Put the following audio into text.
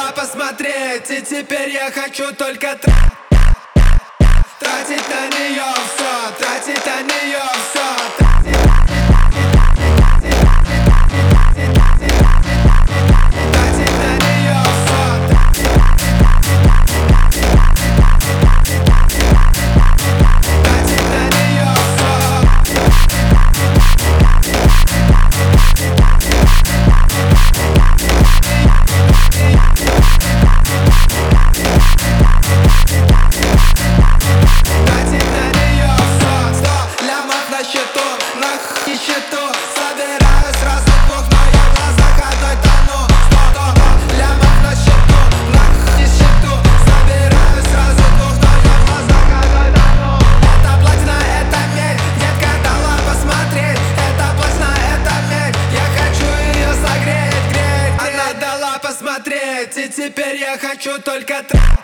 дала посмотреть, и теперь я хочу только тратить на нее все, тратить на нее все. Собираю сразу двух, но я в глазах одной тону. 100 лямов на счету, нахуй не счету. Собираю сразу двух, но я в глазах одной тону. Это платина, это медь, детка дала посмотреть. Это платина, это медь, я хочу ее согреть, греть. Она дала посмотреть, и теперь я хочу только